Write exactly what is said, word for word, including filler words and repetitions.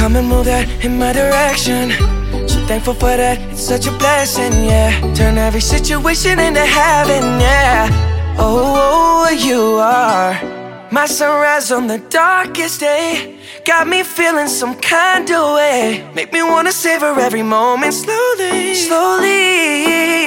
come and move that in my direction. So thankful for that, it's such a blessing, yeah. Turn every situation into heaven, yeah. Oh, you are my sunrise on the darkest day. Got me feeling some kind of way. Make me wanna savor every moment slowly, slowly.